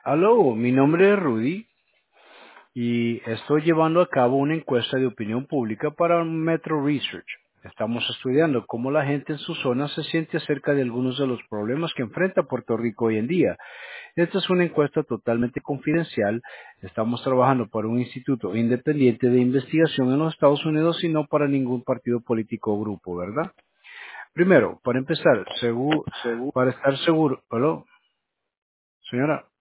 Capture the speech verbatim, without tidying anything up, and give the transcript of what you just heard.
Aló, mi nombre es Rudy y estoy llevando a cabo una encuesta de opinión pública para Metro Research. Estamos estudiando cómo la gente en su zona se siente acerca de algunos de los problemas que enfrenta Puerto Rico hoy en día. Esta es una encuesta totalmente confidencial. Estamos trabajando para un instituto independiente de investigación en los Estados Unidos y no para ningún partido político o grupo, ¿verdad? Primero, para empezar, seguro, Seguro. para estar seguro, ¿aló, señora?